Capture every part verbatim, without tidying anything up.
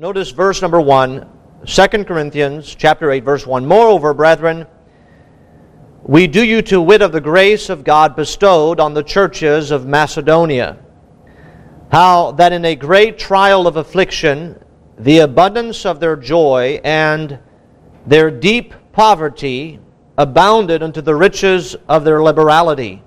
notice verse number one, Second Corinthians chapter eight, verse one. Moreover, brethren, we do you to wit of the grace of God bestowed on the churches of Macedonia, how that in a great trial of affliction, the abundance of their joy and their deep poverty abounded unto the riches of their liberality.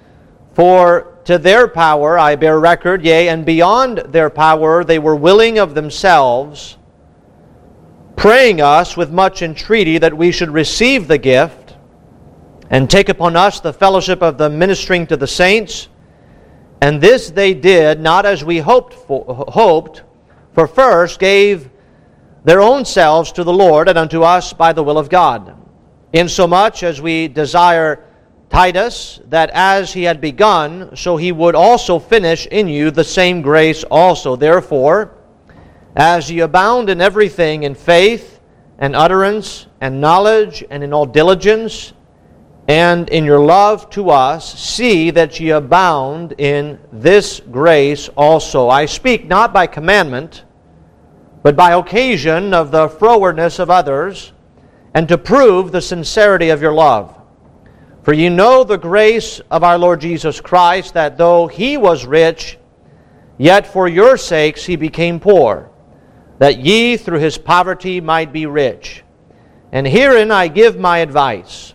For to their power I bear record, yea, and beyond their power they were willing of themselves, praying us with much entreaty that we should receive the gift, and take upon us the fellowship of the ministering to the saints. And this they did, not as we hoped, for, hoped, for first gave their own selves to the Lord, and unto us by the will of God. Insomuch as we desire Titus, that as he had begun, so he would also finish in you the same grace also. Therefore, as ye abound in everything, in faith, and utterance, and knowledge, and in all diligence, and in your love to us, see that ye abound in this grace also. I speak not by commandment, but by occasion of the frowardness of others, and to prove the sincerity of your love. For ye know the grace of our Lord Jesus Christ, that though He was rich, yet for your sakes He became poor, that ye through His poverty might be rich. And herein I give my advice.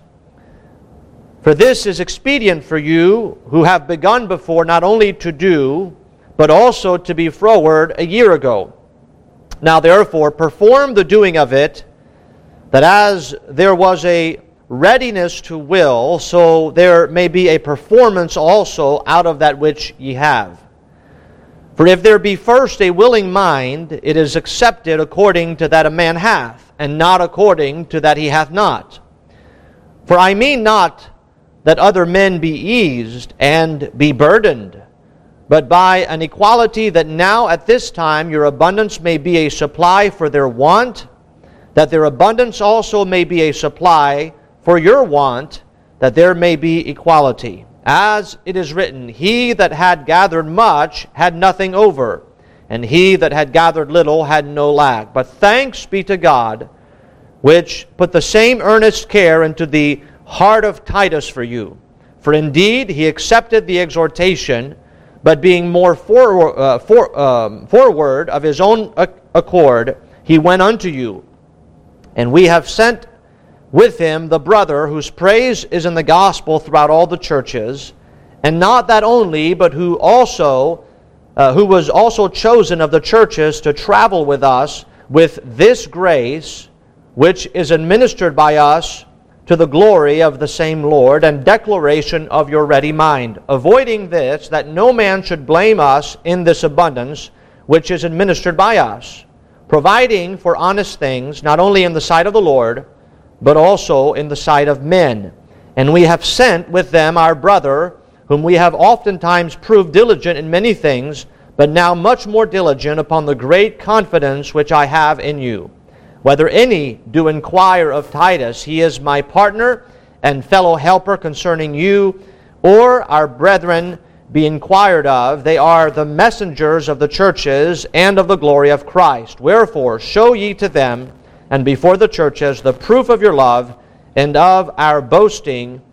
For this is expedient for you, who have begun before not only to do, but also to be froward a year ago. Now therefore perform the doing of it, that as there was a readiness to will, so there may be a performance also out of that which ye have. For if there be first a willing mind, it is accepted according to that a man hath, and not according to that he hath not. For I mean not that other men be eased and be burdened, but by an equality that now at this time your abundance may be a supply for their want, that their abundance also may be a supply for your want, that there may be equality. As it is written, He that had gathered much had nothing over, and he that had gathered little had no lack. But thanks be to God, which put the same earnest care into the heart of Titus for you. For indeed he accepted the exhortation, but being more for, uh, for, um, forward of his own accord, he went unto you. And we have sent with him the brother whose praise is in the gospel throughout all the churches, and not that only, but who also uh, who was also chosen of the churches to travel with us with this grace, which is administered by us to the glory of the same Lord, and declaration of your ready mind, avoiding this, that no man should blame us in this abundance which is administered by us, providing for honest things, not only in the sight of the Lord, but also in the sight of men. And we have sent with them our brother, whom we have oftentimes proved diligent in many things, but now much more diligent upon the great confidence which I have in you. Whether any do inquire of Titus, he is my partner and fellow helper concerning you, or our brethren be inquired of, they are the messengers of the churches and of the glory of Christ. Wherefore show ye to them and before the churches the proof of your love and of our boasting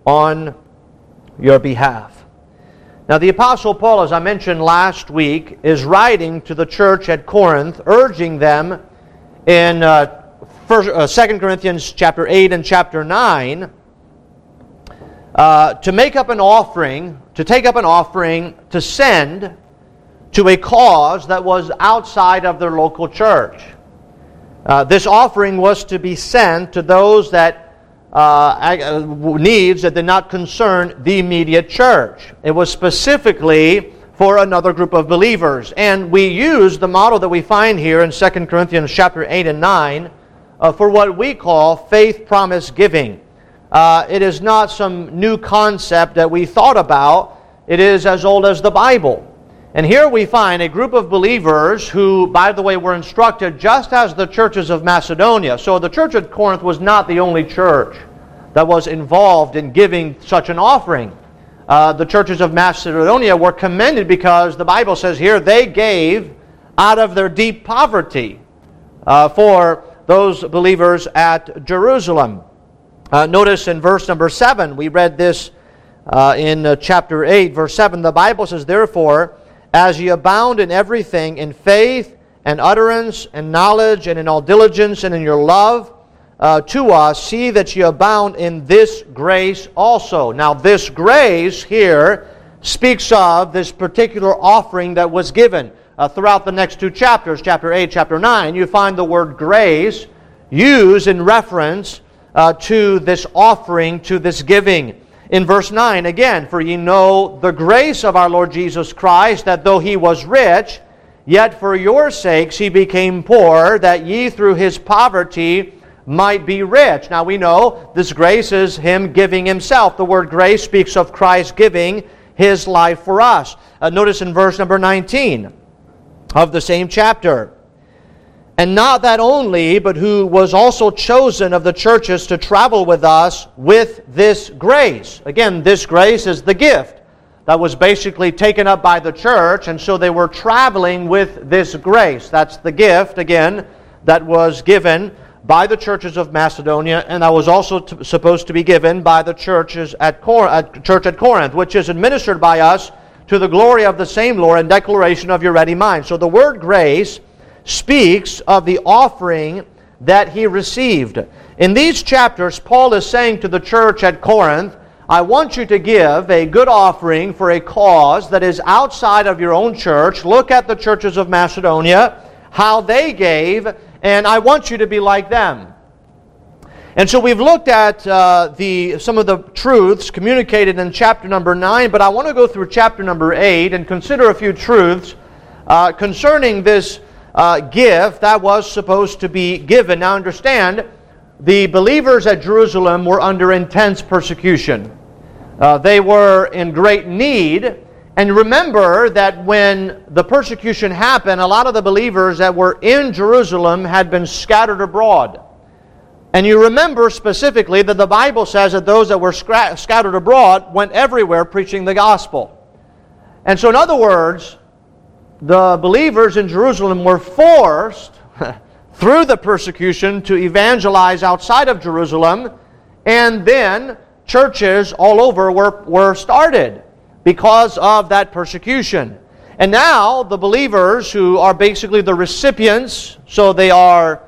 on your behalf. Now the Apostle Paul, as I mentioned last week, is writing to the church at Corinth, urging them in uh, first, uh, Second Corinthians chapter eight and chapter nine uh, to make up an offering, to take up an offering to send to a cause that was outside of their local church. Uh, this offering was to be sent to those that uh, needs that did not concern the immediate church. It was specifically for another group of believers. And we use the model that we find here in Second Corinthians chapter eight and nine uh, for what we call faith promise giving. Uh, it is not some new concept that we thought about. It is as old as the Bible. And here we find a group of believers who, by the way, were instructed just as the churches of Macedonia. So the church at Corinth was not the only church that was involved in giving such an offering. Uh, the churches of Macedonia were commended because the Bible says here they gave out of their deep poverty uh, for those believers at Jerusalem. Uh, notice in verse number seven, we read this uh, in uh, chapter eight, verse seven. The Bible says, "Therefore, as ye abound in everything, in faith and utterance and knowledge and in all diligence and in your love uh, to us, see that ye abound in this grace also." Now, this grace here speaks of this particular offering that was given. Uh, throughout the next two chapters, chapter eight, chapter nine, you find the word grace used in reference uh, to this offering, to this giving. In verse nine, again, "For ye know the grace of our Lord Jesus Christ, that though He was rich, yet for your sakes He became poor, that ye through His poverty might be rich." Now we know this grace is Him giving Himself. The word grace speaks of Christ giving His life for us. Uh, notice in verse number nineteen of the same chapter, "And not that only, but who was also chosen of the churches to travel with us with this grace." Again, this grace is the gift that was basically taken up by the church, and so they were traveling with this grace. That's the gift, again, that was given by the churches of Macedonia, and that was also t- supposed to be given by the churches at, Cor- at church at Corinth, which is administered by us to the glory of the same Lord and declaration of your ready mind. So the word grace speaks of the offering that he received. In these chapters, Paul is saying to the church at Corinth, I want you to give a good offering for a cause that is outside of your own church. Look at the churches of Macedonia, how they gave, and I want you to be like them. And so we've looked at uh, the some of the truths communicated in chapter number nine, but I want to go through chapter number eight and consider a few truths uh, concerning this uh, gift that was supposed to be given. Now understand, the believers at Jerusalem were under intense persecution. Uh, they were in great need. And remember that when the persecution happened, a lot of the believers that were in Jerusalem had been scattered abroad. And you remember specifically that the Bible says that those that were scra- scattered abroad went everywhere preaching the gospel. And so in other words, the believers in Jerusalem were forced through the persecution to evangelize outside of Jerusalem, and then churches all over were, were started because of that persecution. And now the believers who are basically the recipients, so they are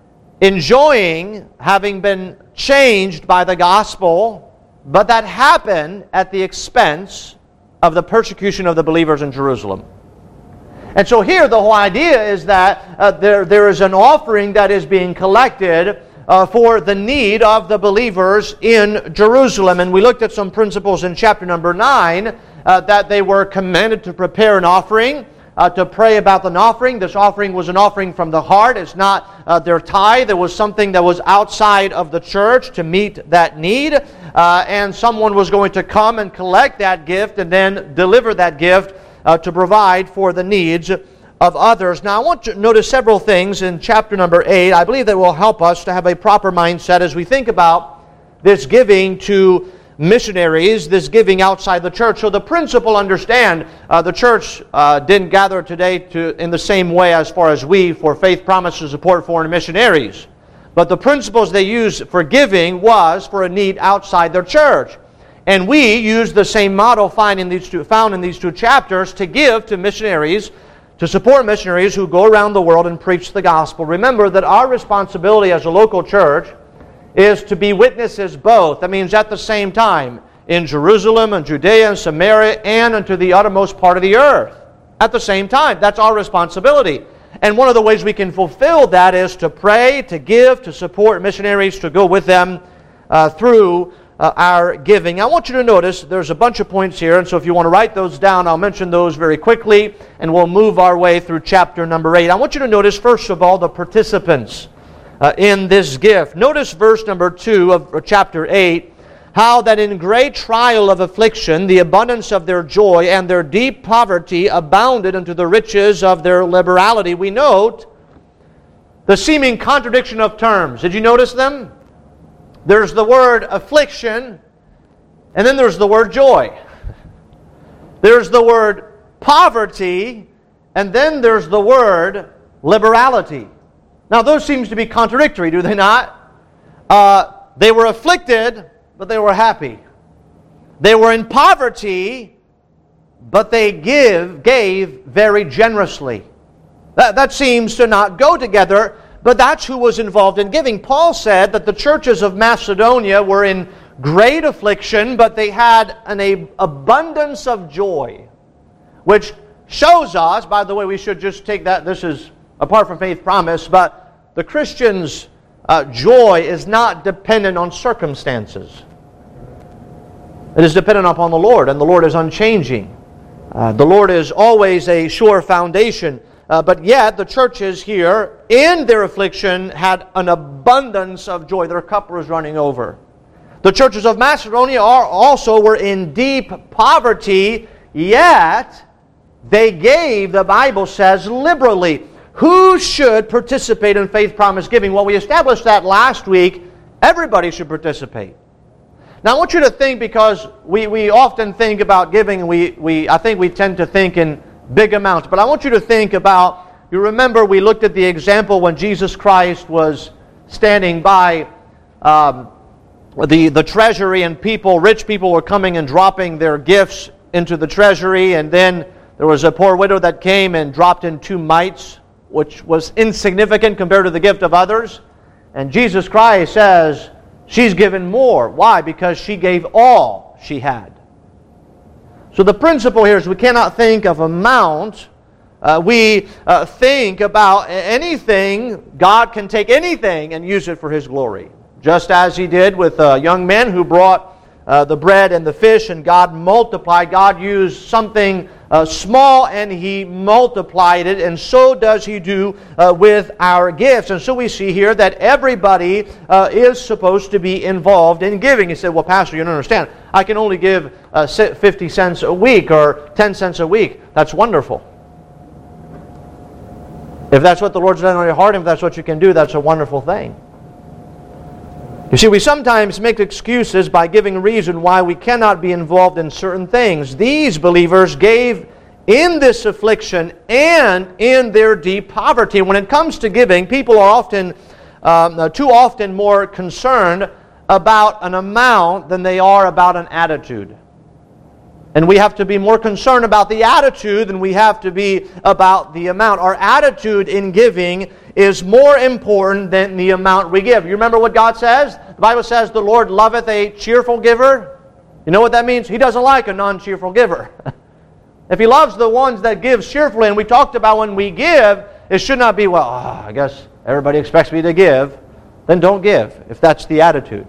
enjoying having been changed by the gospel, but that happened at the expense of the persecution of the believers in Jerusalem. And so here the whole idea is that uh, there, there is an offering that is being collected uh, for the need of the believers in Jerusalem. And we looked at some principles in chapter number nine, uh, that they were commanded to prepare an offering, Uh, to pray about an offering. This offering was an offering from the heart. It's not uh, their tithe. It was something that was outside of the church to meet that need. Uh, and someone was going to come and collect that gift and then deliver that gift uh, to provide for the needs of others. Now I want to notice several things in chapter number eight. I believe that will help us to have a proper mindset as we think about this giving to missionaries, this giving outside the church. So the principle, understand, uh, the church uh, didn't gather today to in the same way as far as we for faith promise to support foreign missionaries. But the principles they used for giving was for a need outside their church. And we use the same model found in these two, found in these two chapters to give to missionaries, to support missionaries who go around the world and preach the gospel. Remember that our responsibility as a local church is to be witnesses both. That means at the same time in Jerusalem and Judea and Samaria and unto the uttermost part of the earth. At the same time. That's our responsibility. And one of the ways we can fulfill that is to pray, to give, to support missionaries, to go with them uh, through uh, our giving. I want you to notice there's a bunch of points here, and so if you want to write those down, I'll mention those very quickly, and we'll move our way through chapter number eight. I want you to notice, first of all, the participants Uh, in this gift. Notice verse number two of chapter eight, how that in great trial of affliction the abundance of their joy and their deep poverty abounded unto the riches of their liberality. We note the seeming contradiction of terms. Did you notice them? There's the word affliction, and then there's the word joy. There's the word poverty, and then there's the word liberality. Now those seems to be contradictory, do they not? Uh, they were afflicted, but they were happy. They were in poverty, but they give gave very generously. That, that seems to not go together, but that's who was involved in giving. Paul said that the churches of Macedonia were in great affliction, but they had an a, abundance of joy, which shows us, by the way, we should just take that, this is apart from faith promise, but the Christian's uh, joy is not dependent on circumstances. It is dependent upon the Lord, and the Lord is unchanging. Uh, the Lord is always a sure foundation. Uh, but yet, the churches here, in their affliction, had an abundance of joy. Their cup was running over. The churches of Macedonia are also were in deep poverty, yet they gave, the Bible says, liberally. Who should participate in faith promise giving? Well, we established that last week. Everybody should participate. Now, I want you to think, because we, we often think about giving, and we, we, I think we tend to think in big amounts. But I want you to think about, you remember we looked at the example when Jesus Christ was standing by um, the, the treasury, and people, rich people were coming and dropping their gifts into the treasury, and then there was a poor widow that came and dropped in two mites, which was insignificant compared to the gift of others. And Jesus Christ says, she's given more. Why? Because she gave all she had. So the principle here is we cannot think of amount. Uh, we uh, think about anything. God can take anything and use it for His glory. Just as He did with a young man who brought uh, the bread and the fish, and God multiplied. God used something uh, small and He multiplied it, and so does He do uh, with our gifts. And so we see here that everybody uh, is supposed to be involved in giving. He said, well, Pastor, you don't understand. I can only give uh, fifty cents a week or ten cents a week. That's wonderful. If that's what the Lord's done on your heart, and if that's what you can do, that's a wonderful thing. You see, we sometimes make excuses by giving reason why we cannot be involved in certain things. These believers gave in this affliction and in their deep poverty. When it comes to giving, people are often, um, too often more concerned about an amount than they are about an attitude. And we have to be more concerned about the attitude than we have to be about the amount. Our attitude in giving is more important than the amount we give. You remember what God says? The Bible says the Lord loveth a cheerful giver. You know what that means? He doesn't like a non-cheerful giver. If He loves the ones that give cheerfully, and we talked about when we give, it should not be, well, oh, I guess everybody expects me to give. Then don't give, if that's the attitude.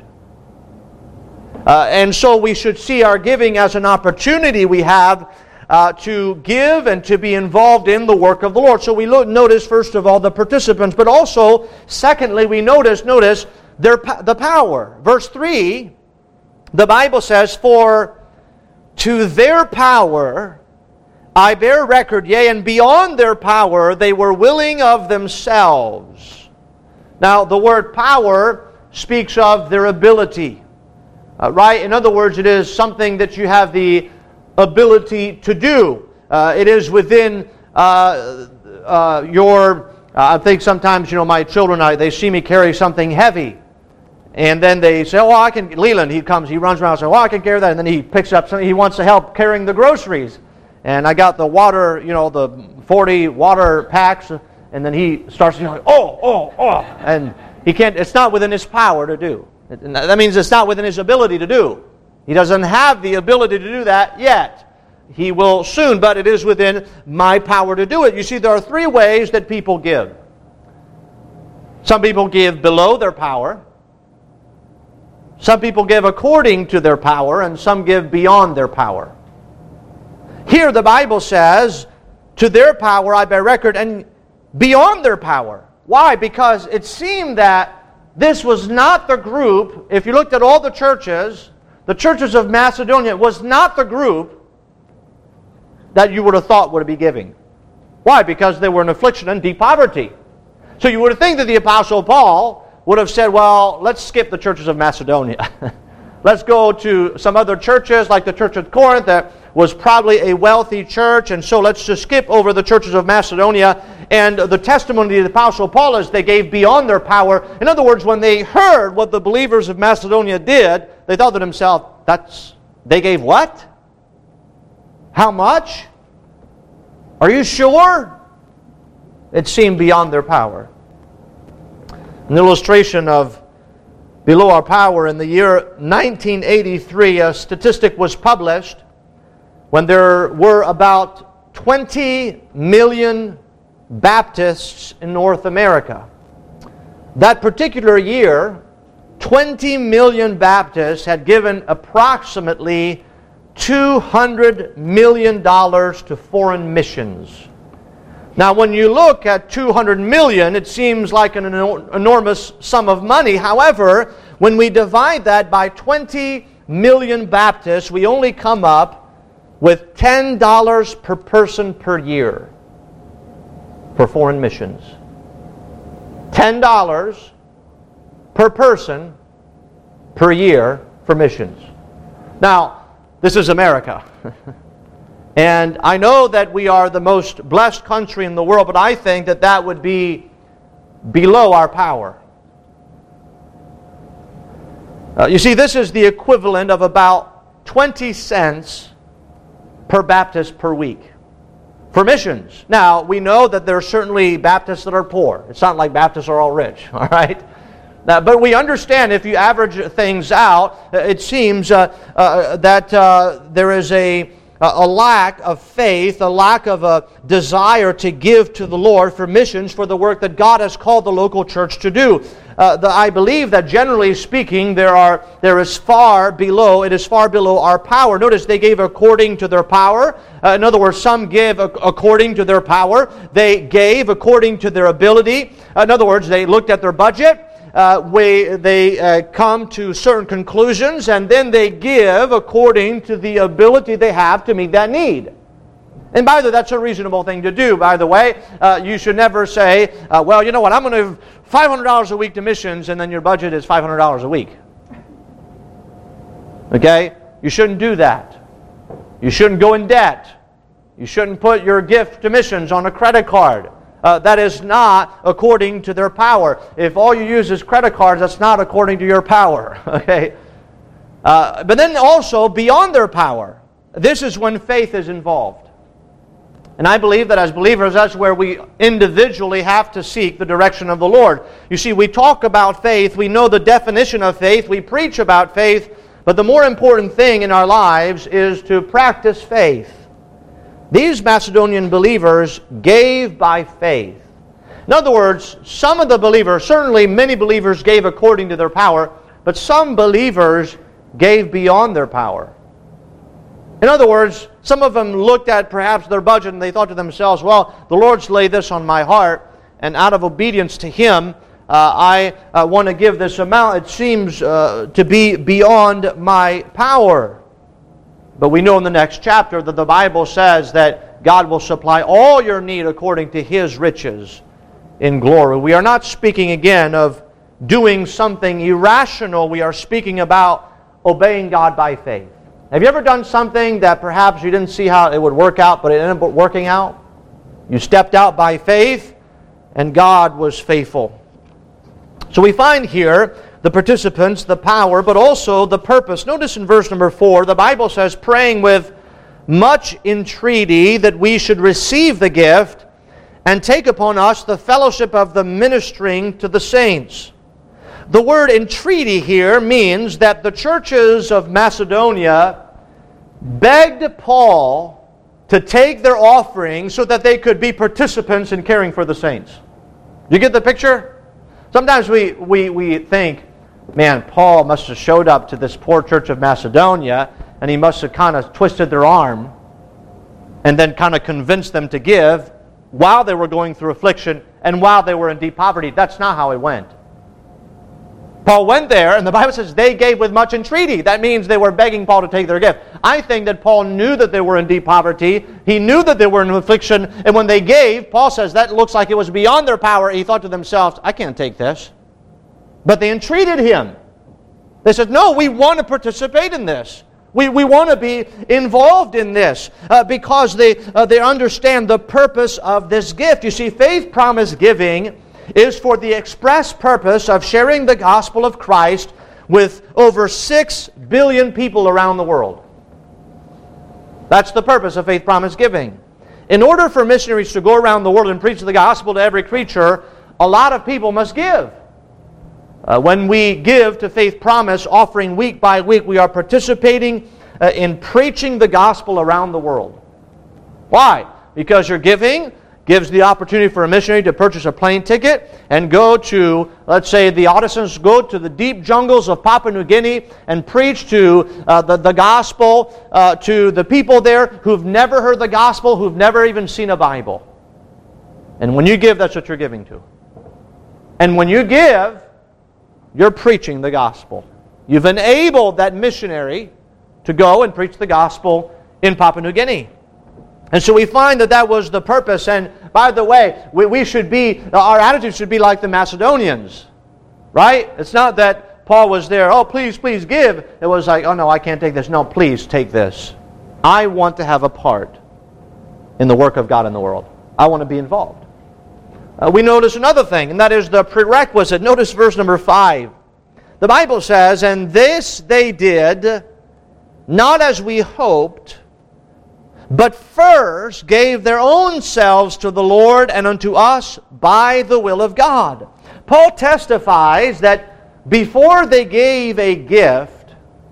Uh, and so we should see our giving as an opportunity we have uh, to give and to be involved in the work of the Lord. So we look, notice, first of all, the participants, but also, secondly, we notice, notice their the power. Verse three, the Bible says, for to their power I bear record, yea, and beyond their power they were willing of themselves. Now, the word power speaks of their ability. Uh, right? In other words, it is something that you have the ability to do. Uh, it is within uh, uh, your... Uh, I think sometimes, you know, my children, I, they see me carry something heavy. And then they say, oh, I can... Leland, he comes, he runs around and says, oh, I can carry that. And then he picks up something. He wants to help carrying the groceries. And I got the water, you know, the forty water packs. And then he starts, you know, like, oh, oh, oh. And he can't... It's not within his power to do. That means it's not within his ability to do. He doesn't have the ability to do that yet. He will soon, but it is within my power to do it. You see, there are three ways that people give. Some people give below their power. Some people give according to their power, and some give beyond their power. Here the Bible says, to their power I bear record, and beyond their power. Why? Because it seemed that this was not the group, if you looked at all the churches, the churches of Macedonia was not the group that you would have thought would be giving. Why? Because they were in affliction and deep poverty. So you would think that the Apostle Paul would have said, well, let's skip the churches of Macedonia. Let's go to some other churches like the church at Corinth that was probably a wealthy church, and so let's just skip over the churches of Macedonia. And the testimony of the Apostle Paul is they gave beyond their power. In other words, when they heard what the believers of Macedonia did, they thought to themselves, that's, they gave what? How much? Are you sure? It seemed beyond their power. An illustration of below our power, in the year nineteen eighty-three, a statistic was published when there were about twenty million Baptists in North America. That particular year, twenty million Baptists had given approximately two hundred million dollars to foreign missions. Now, when you look at two hundred million dollars, it seems like an enormous sum of money. However, when we divide that by twenty million Baptists, we only come up with ten dollars per person per year for foreign missions. ten dollars per person per year for missions. Now, this is America. And I know that we are the most blessed country in the world, but I think that that would be below our power. Uh, you see, this is the equivalent of about twenty cents per Baptist per week for missions. Now, we know that there are certainly Baptists that are poor. It's not like Baptists are all rich, all right? Now, but we understand if you average things out, it seems uh, uh, that uh, there is a a lack of faith, a lack of a desire to give to the Lord for missions, for the work that God has called the local church to do. Uh, the, I believe that generally speaking, there are there is far below, it is far below our power. Notice they gave according to their power. Uh, in other words, some give according to their power. They gave according to their ability. Uh, in other words, they looked at their budget. Uh, we, they uh, come to certain conclusions, and then they give according to the ability they have to meet that need. And by the way, that's a reasonable thing to do, by the way. Uh, you should never say, uh, well, you know what, I'm going to give five hundred dollars a week to missions, and then your budget is five hundred dollars a week. Okay? You shouldn't do that. You shouldn't go in debt. You shouldn't put your gift to missions on a credit card. Uh, that is not according to their power. If all you use is credit cards, that's not according to your power. Okay, uh, but then also beyond their power, this is when faith is involved. And I believe that as believers, that's where we individually have to seek the direction of the Lord. You see, we talk about faith, we know the definition of faith, we preach about faith, but the more important thing in our lives is to practice faith. These Macedonian believers gave by faith. In other words, some of the believers, certainly many believers gave according to their power, but some believers gave beyond their power. In other words, some of them looked at perhaps their budget and they thought to themselves, well, the Lord's laid this on my heart, and out of obedience to Him, uh, I uh, want to give this amount. It seems uh, to be beyond my power. But we know in the next chapter that the Bible says that God will supply all your need according to His riches in glory. We are not speaking again of doing something irrational. We are speaking about obeying God by faith. Have you ever done something that perhaps you didn't see how it would work out, but it ended up working out? You stepped out by faith, and God was faithful. So we find here the participants, the power, but also the purpose. Notice in verse number four, the Bible says, praying with much entreaty that we should receive the gift and take upon us the fellowship of the ministering to the saints. The word entreaty here means that the churches of Macedonia begged Paul to take their offering so that they could be participants in caring for the saints. Do you get the picture? Sometimes we, we, we think, man, Paul must have showed up to this poor church of Macedonia and he must have kind of twisted their arm and then kind of convinced them to give while they were going through affliction and while they were in deep poverty. That's not how it went. Paul went there, and the Bible says they gave with much entreaty. That means they were begging Paul to take their gift. I think that Paul knew that they were in deep poverty. He knew that they were in affliction. And when they gave, Paul says that looks like it was beyond their power. He thought to themselves, I can't take this. But they entreated him. They said, no, we want to participate in this. We, we want to be involved in this uh, because they, uh, they understand the purpose of this gift. You see, faith promise giving is for the express purpose of sharing the gospel of Christ with over six billion people around the world. That's the purpose of faith promise giving. In order for missionaries to go around the world and preach the gospel to every creature, a lot of people must give. Uh, when we give to Faith Promise, offering week by week, we are participating uh, in preaching the gospel around the world. Why? Because your giving gives the opportunity for a missionary to purchase a plane ticket and go to, let's say, the Ottisons, go to the deep jungles of Papua New Guinea and preach to uh, the, the gospel uh, to the people there who've never heard the gospel, who've never even seen a Bible. And when you give, that's what you're giving to. And when you give, you're preaching the gospel. You've enabled that missionary to go and preach the gospel in Papua New Guinea. And so we find that that was the purpose. And by the way, we, we should be, our attitude should be like the Macedonians. Right? It's not that Paul was there, oh, please, please give. It was like, oh no, I can't take this. No, please take this. I want to have a part in the work of God in the world. I want to be involved. Uh, we notice another thing, and that is the prerequisite. Notice verse number five. The Bible says, and this they did, not as we hoped, but first gave their own selves to the Lord and unto us by the will of God. Paul testifies that before they gave a gift,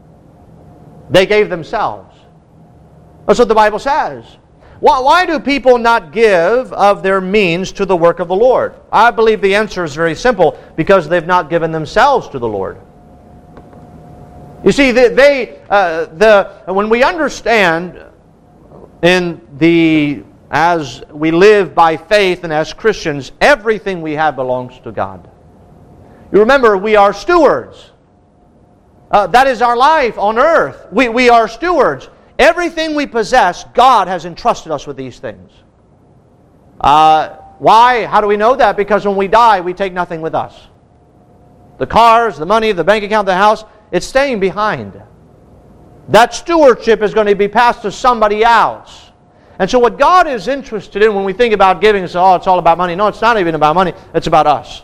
they gave themselves. That's what the Bible says. Why, why do people not give of their means to the work of the Lord? I believe the answer is very simple, because they've not given themselves to the Lord. You see, they, they uh, the when we understand in the as we live by faith and as Christians, everything we have belongs to God. You remember, we are stewards. Uh, that is our life on earth. We we are stewards. Everything we possess, God has entrusted us with these things. Uh, why? How do we know that? Because when we die, we take nothing with us. The cars, the money, the bank account, the house, it's staying behind. That stewardship is going to be passed to somebody else. And so what God is interested in when we think about giving is, oh, it's all about money. No, it's not even about money. It's about us.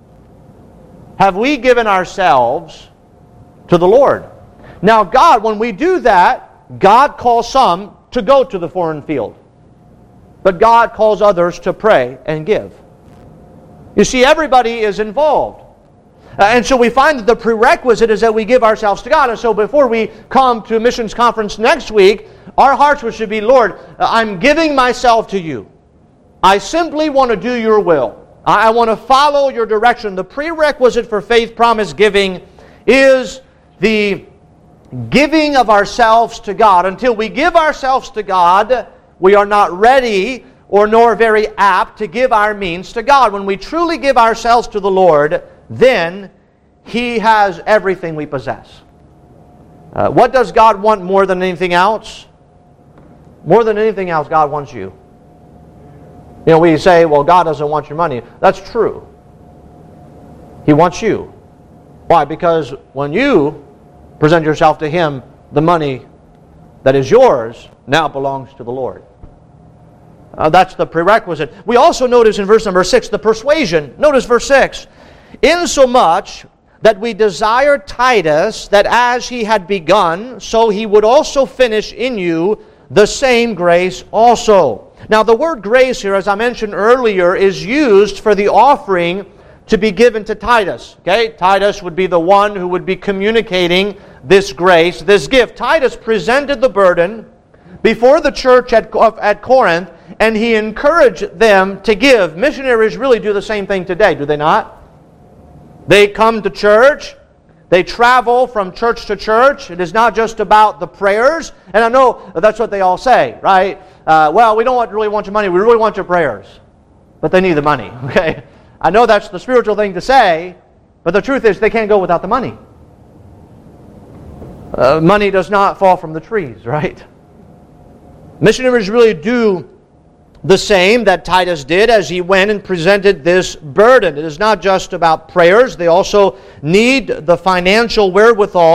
Have we given ourselves to the Lord? Now, God, when we do that, God calls some to go to the foreign field. But God calls others to pray and give. You see, everybody is involved. Uh, and so we find that the prerequisite is that we give ourselves to God. And so before we come to a missions conference next week, our hearts should be, Lord, uh, I'm giving myself to you. I simply want to do your will. I, I want to follow your direction. The prerequisite for faith promise giving is the giving of ourselves to God. Until we give ourselves to God, we are not ready or nor very apt to give our means to God. When we truly give ourselves to the Lord, then He has everything we possess. Uh, what does God want more than anything else? More than anything else, God wants you. You know, we say, well, God doesn't want your money. That's true. He wants you. Why? Because when you present yourself to Him, the money that is yours now belongs to the Lord. Uh, that's the prerequisite. We also notice in verse number six, the persuasion. Notice verse six. Insomuch that we desire Titus, that as he had begun, so he would also finish in you the same grace also. Now the word grace here, as I mentioned earlier, is used for the offering to be given to Titus. Okay, Titus would be the one who would be communicating this grace, this gift. Titus presented the burden before the church at, at Corinth, and he encouraged them to give. Missionaries really do the same thing today, do they not? They come to church, they travel from church to church. It is not just about the prayers, and I know that's what they all say, right? Uh, well, we don't want, really want your money, we really want your prayers. But they need the money, okay? I know that's the spiritual thing to say, but the truth is they can't go without the money. Uh, money does not fall from the trees, right? Missionaries really do the same that Titus did as he went and presented this burden. It is not just about prayers. They also need the financial wherewithal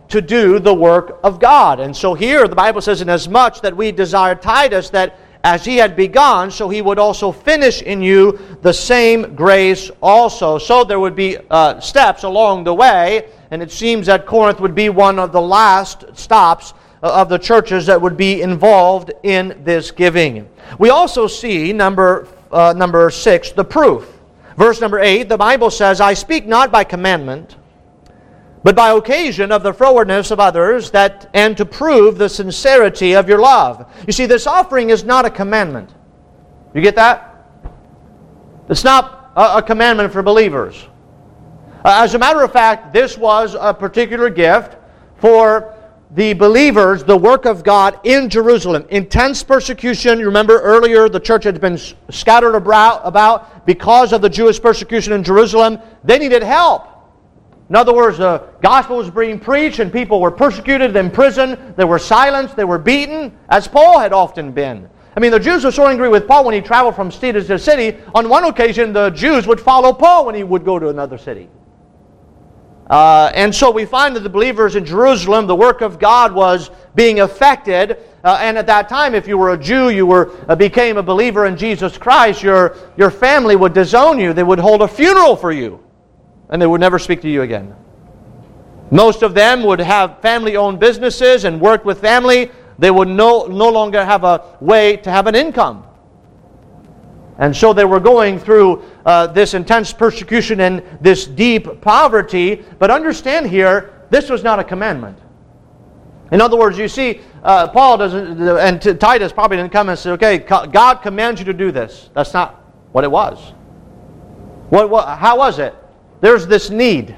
to do the work of God. And so here the Bible says, inasmuch that we desire Titus, that as he had begun, so he would also finish in you the same grace also. So there would be uh, steps along the way, and it seems that Corinth would be one of the last stops of the churches that would be involved in this giving. We also see, number, uh, number six, the proof. Verse number eight, the Bible says, I speak not by commandment, but by occasion of the frowardness of others, that and to prove the sincerity of your love. You see, this offering is not a commandment. You get that? It's not a, a commandment for believers. Uh, as a matter of fact, this was a particular gift for the believers, the work of God in Jerusalem. Intense persecution. You remember earlier the church had been scattered about because of the Jewish persecution in Jerusalem. They needed help. In other words, the gospel was being preached and people were persecuted, in prison, they were silenced, they were beaten, as Paul had often been. I mean, the Jews were so angry with Paul when he traveled from city to city. On one occasion, the Jews would follow Paul when he would go to another city. Uh, and so we find that the believers in Jerusalem, the work of God was being affected. Uh, and at that time, if you were a Jew, you were uh, became a believer in Jesus Christ, your, your family would disown you. They would hold a funeral for you. And they would never speak to you again. Most of them would have family-owned businesses and work with family. They would no, no longer have a way to have an income. And so they were going through uh, this intense persecution and this deep poverty. But understand here, this was not a commandment. In other words, you see, uh, Paul doesn't, and Titus probably didn't come and say, okay, God commands you to do this. That's not what it was. What, what, how was it? There's this need.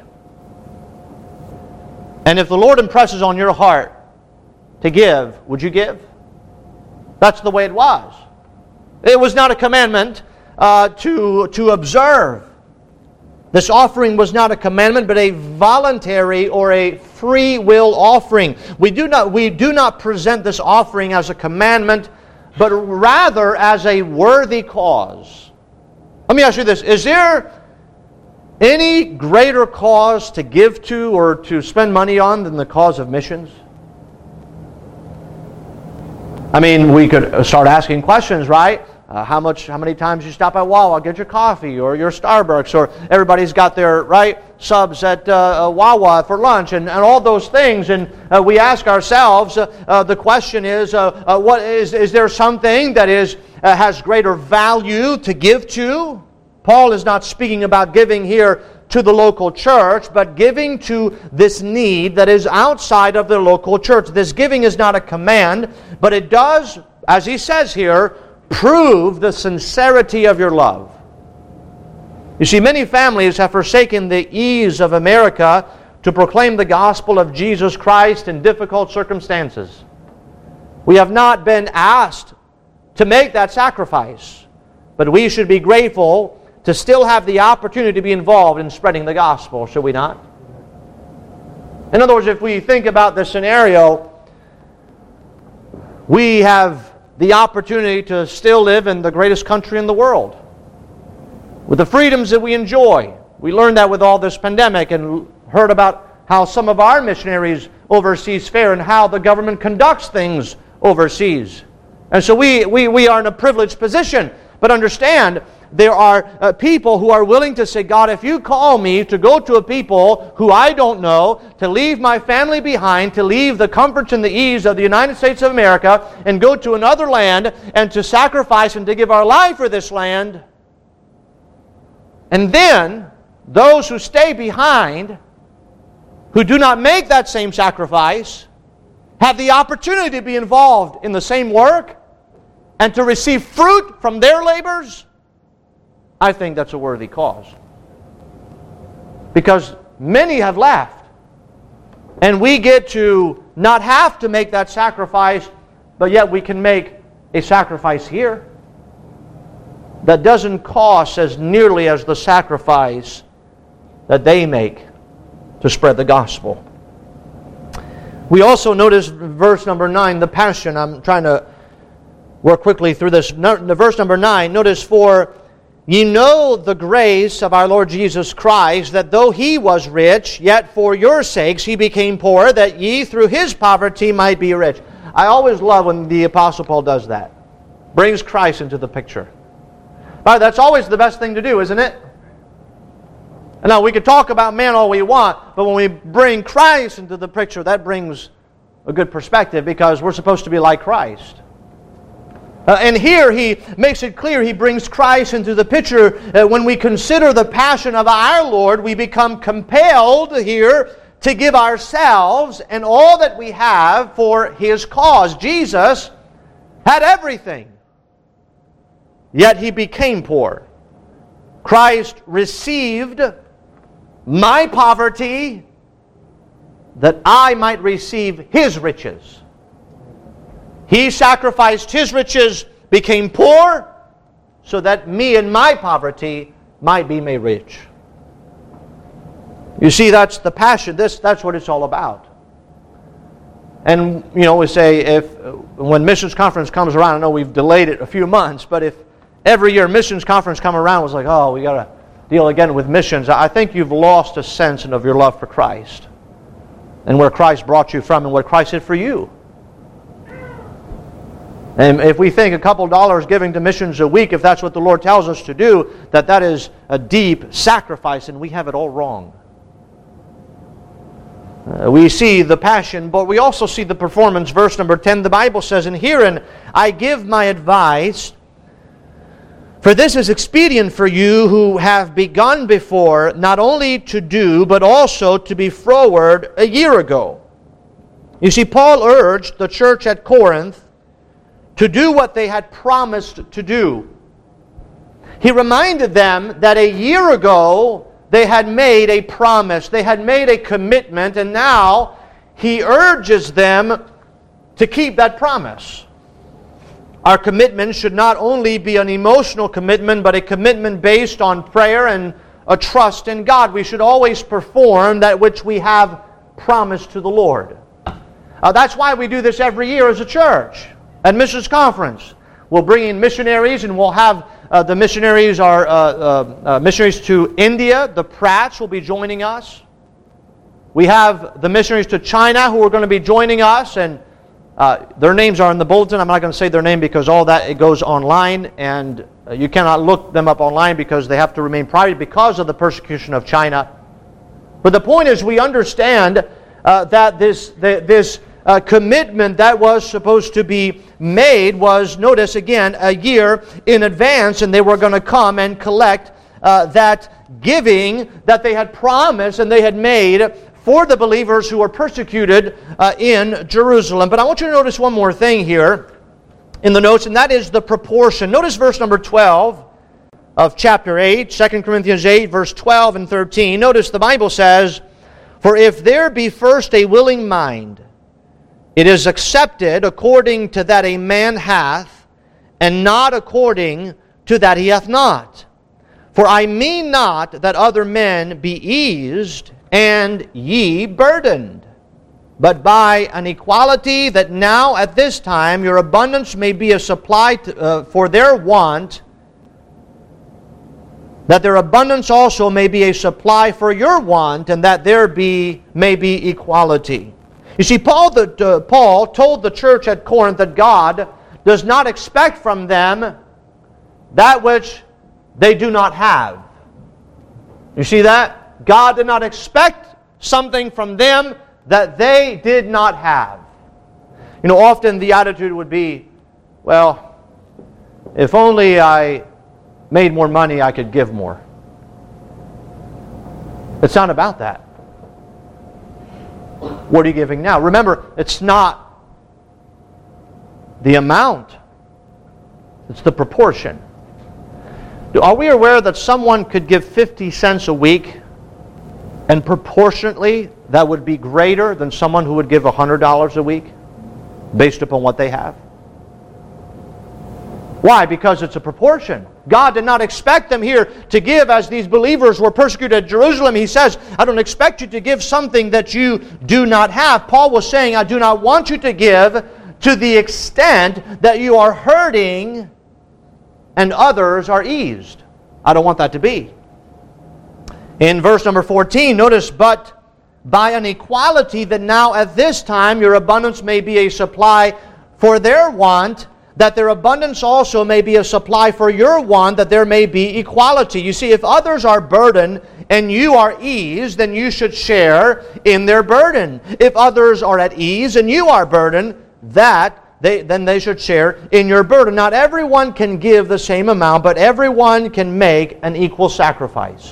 And if the Lord impresses on your heart to give, would you give? That's the way it was. It was not a commandment uh, to, to observe. This offering was not a commandment, but a voluntary or a free will offering. We do not, we do not present this offering as a commandment, but rather as a worthy cause. Let me ask you this. Is there any greater cause to give to or to spend money on than the cause of missions? I mean, we could start asking questions, right? Uh, how much? How many times you stop at Wawa, get your coffee or your Starbucks, or everybody's got their right subs at uh, Wawa for lunch, and, and all those things. And uh, we ask ourselves, uh, uh, the question is, uh, uh, what is? Is there something that is uh, has greater value to give to? Paul is not speaking about giving here to the local church, but giving to this need that is outside of the local church. This giving is not a command, but it does, as he says here, prove the sincerity of your love. You see, many families have forsaken the ease of America to proclaim the gospel of Jesus Christ in difficult circumstances. We have not been asked to make that sacrifice, but we should be grateful to still have the opportunity to be involved in spreading the gospel, should we not? In other words, if we think about this scenario, we have the opportunity to still live in the greatest country in the world with the freedoms that we enjoy. We learned that with all this pandemic and heard about how some of our missionaries overseas fare and how the government conducts things overseas. And so we, we, we are in a privileged position. But understand, there are uh, people who are willing to say, God, if you call me to go to a people who I don't know, to leave my family behind, to leave the comforts and the ease of the United States of America, and go to another land, and to sacrifice and to give our life for this land, and then those who stay behind, who do not make that same sacrifice, have the opportunity to be involved in the same work, and to receive fruit from their labors, I think that's a worthy cause. Because many have left. And we get to not have to make that sacrifice, but yet we can make a sacrifice here that doesn't cost as nearly as the sacrifice that they make to spread the gospel. We also notice verse number nine, the passion. I'm trying to work quickly through this. No, verse number nine, notice, for Ye know the grace of our Lord Jesus Christ, that though He was rich, yet for your sakes He became poor, that ye through His poverty might be rich. I always love when the Apostle Paul does that. Brings Christ into the picture. But that's always the best thing to do, isn't it? Now, we could talk about man all we want, but when we bring Christ into the picture, that brings a good perspective, because we're supposed to be like Christ. Uh, and here he makes it clear, he brings Christ into the picture. Uh, when we consider the passion of our Lord, we become compelled here to give ourselves and all that we have for His cause. Jesus had everything, yet He became poor. Christ received my poverty that I might receive His riches. He sacrificed His riches, became poor, so that me and my poverty might be made rich. You see, that's the passion. This, that's what it's all about. And, you know, we say, if when missions conference comes around, I know we've delayed it a few months, but if every year missions conference come around, it's like, oh, we got to deal again with missions. I think you've lost a sense of your love for Christ and where Christ brought you from and what Christ did for you. And if we think a couple dollars giving to missions a week, if that's what the Lord tells us to do, that that is a deep sacrifice, and we have it all wrong. Uh, we see the passion, but we also see the performance. Verse number ten, the Bible says, "And herein I give my advice, for this is expedient for you who have begun before, not only to do, but also to be forward a year ago." You see, Paul urged the church at Corinth to do what they had promised to do. He reminded them that a year ago they had made a promise, they had made a commitment, and now he urges them to keep that promise. Our commitment should not only be an emotional commitment, but a commitment based on prayer and a trust in God. We should always perform that which we have promised to the Lord. Uh, that's why we do this every year as a church. At Missions Conference, we'll bring in missionaries, and we'll have uh, the missionaries are uh, uh, uh, missionaries to India. The Pratts will be joining us. We have the missionaries to China who are going to be joining us, and uh, their names are in the bulletin. I'm not going to say their name because all that it goes online, and uh, you cannot look them up online because they have to remain private because of the persecution of China. But the point is, we understand uh, that this the, this. Uh, commitment that was supposed to be made was, notice again, a year in advance, and they were going to come and collect uh, that giving that they had promised and they had made for the believers who were persecuted uh, in Jerusalem. But I want you to notice one more thing here in the notes, and that is the proportion. Notice verse number twelve of chapter eight, Second Corinthians eight, verse twelve and thirteen. Notice the Bible says, "For if there be first a willing mind, it is accepted according to that a man hath, and not according to that he hath not. For I mean not that other men be eased, and ye burdened, but by an equality, that now at this time your abundance may be a supply to, uh, for their want, that their abundance also may be a supply for your want, and that there be may be equality." You see, Paul, the, uh, Paul told the church at Corinth that God does not expect from them that which they do not have. You see that? God did not expect something from them that they did not have. You know, often the attitude would be, well, if only I made more money, I could give more. It's not about that. What are you giving now? Remember, it's not the amount. It's the proportion. Are we aware that someone could give fifty cents a week, and proportionately that would be greater than someone who would give one hundred dollars a week based upon what they have? Why? Because it's a proportion. God did not expect them here to give as these believers were persecuted at Jerusalem. He says, I don't expect you to give something that you do not have. Paul was saying, I do not want you to give to the extent that you are hurting and others are eased. I don't want that to be. In verse number fourteen, notice, but by an equality that now at this time your abundance may be a supply for their want, that their abundance also may be a supply for your want, that there may be equality. You see, if others are burdened and you are eased, then you should share in their burden. If others are at ease and you are burdened, that they, then they should share in your burden. Not everyone can give the same amount, but everyone can make an equal sacrifice.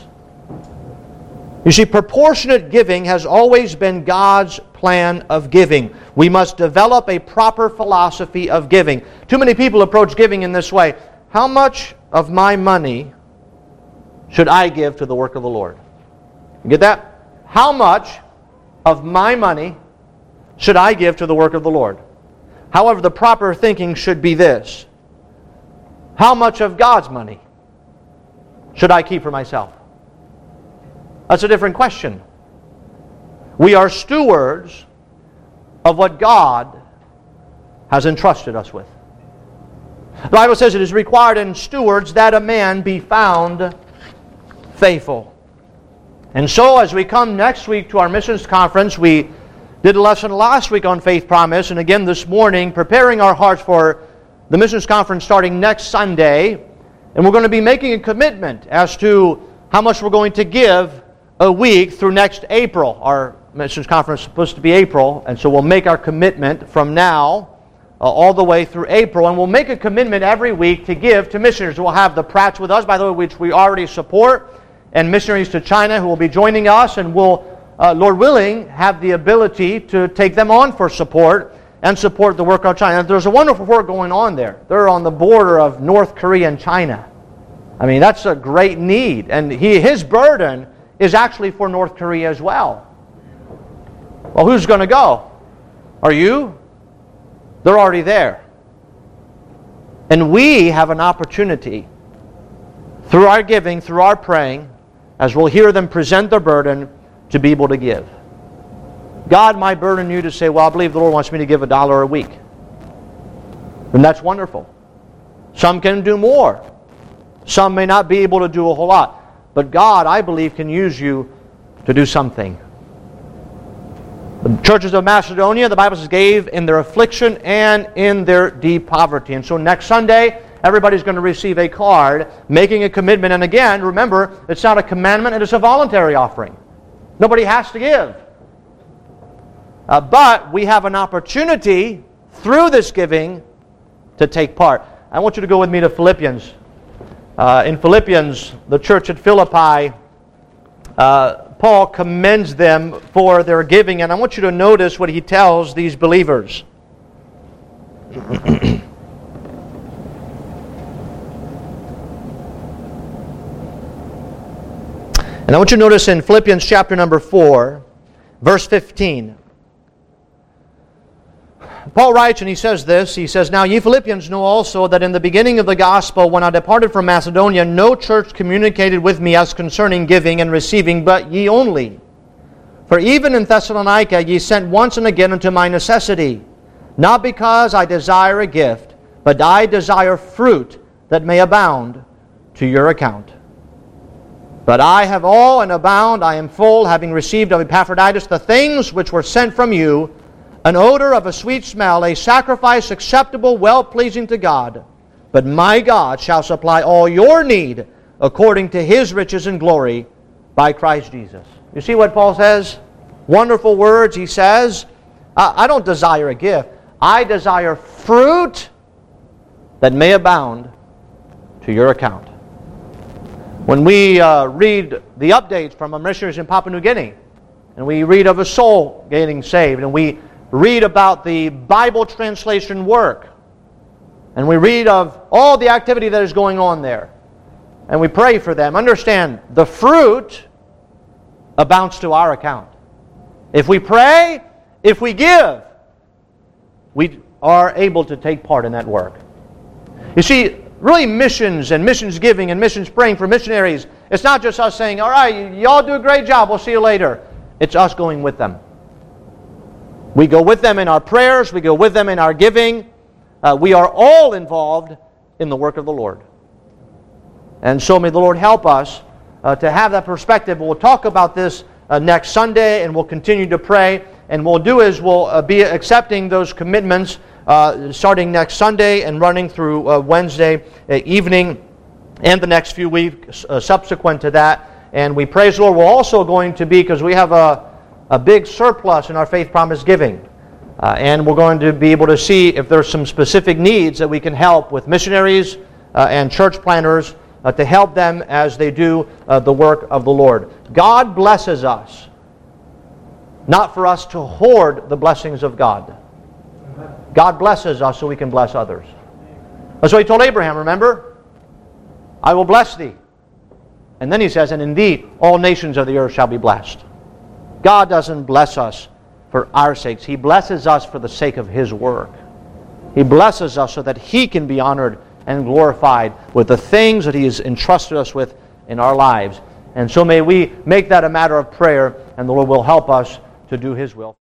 You see, proportionate giving has always been God's plan of giving. We must develop a proper philosophy of giving. Too many people approach giving in this way. How much of my money should I give to the work of the Lord? You get that? How much of my money should I give to the work of the Lord? However, the proper thinking should be this. How much of God's money should I keep for myself? That's a different question. We are stewards of what God has entrusted us with. The Bible says it is required in stewards that a man be found faithful. And so as we come next week to our missions conference, we did a lesson last week on faith promise, and again this morning, preparing our hearts for the missions conference starting next Sunday. And we're going to be making a commitment as to how much we're going to give a week through next April. Our missions conference is supposed to be April, and so we'll make our commitment from now uh, all the way through April, and we'll make a commitment every week to give to missionaries. We'll have the Pratts with us, by the way, which we already support, and missionaries to China who will be joining us, and we'll, uh, Lord willing, have the ability to take them on for support and support the work of China. There's a wonderful work going on there. They're on the border of North Korea and China. I mean, that's a great need, and he, his burden is actually for North Korea as well. Well, who's going to go? Are you? They're already there. And we have an opportunity through our giving, through our praying, as we'll hear them present their burden, to be able to give. God might burden you to say, well, I believe the Lord wants me to give a dollar a week. And that's wonderful. Some can do more. Some may not be able to do a whole lot. But God, I believe, can use you to do something. The churches of Macedonia, the Bible says, gave in their affliction and in their deep poverty. And so next Sunday, everybody's going to receive a card making a commitment. And again, remember, it's not a commandment, it is a voluntary offering. Nobody has to give. Uh, but we have an opportunity through this giving to take part. I want you to go with me to Philippians. Uh, in Philippians, the church at Philippi, uh, Paul commends them for their giving, and I want you to notice what he tells these believers. And I want you to notice in Philippians chapter number four, verse fifteen. Paul writes, and he says this, he says, Now ye Philippians know also that in the beginning of the gospel, when I departed from Macedonia, no church communicated with me as concerning giving and receiving, but ye only. For even in Thessalonica ye sent once and again unto my necessity, not because I desire a gift, but I desire fruit that may abound to your account. But I have all and abound, I am full, having received of Epaphroditus the things which were sent from you, an odor of a sweet smell, a sacrifice acceptable, well-pleasing to God. But my God shall supply all your need according to His riches and glory by Christ Jesus. You see what Paul says? Wonderful words. He says, I don't desire a gift. I desire fruit that may abound to your account. When we uh, read the updates from our missionaries in Papua New Guinea, and we read of a soul getting saved, and we read about the Bible translation work, and we read of all the activity that is going on there, and we pray for them, understand, the fruit abounds to our account. If we pray, if we give, we are able to take part in that work. You see, really missions and missions giving and missions praying for missionaries, it's not just us saying, all right, y'all do a great job, we'll see you later. It's us going with them. We go with them in our prayers, we go with them in our giving. Uh, we are all involved in the work of the Lord. And so may the Lord help us uh, to have that perspective. We'll talk about this uh, next Sunday, and we'll continue to pray. And what we'll do is we'll uh, be accepting those commitments uh, starting next Sunday and running through uh, Wednesday uh, evening and the next few weeks uh, subsequent to that. And we praise the Lord. We're also going to be, because we have a, a big surplus in our Faith Promise giving. Uh, and we're going to be able to see if there's some specific needs that we can help with missionaries uh, and church planners uh, to help them as they do uh, the work of the Lord. God blesses us, not for us to hoard the blessings of God. God blesses us so we can bless others. That's what He told Abraham, remember? I will bless thee. And then He says, and indeed, all nations of the earth shall be blessed. God doesn't bless us for our sakes. He blesses us for the sake of His work. He blesses us so that He can be honored and glorified with the things that He has entrusted us with in our lives. And so may we make that a matter of prayer, and the Lord will help us to do His will.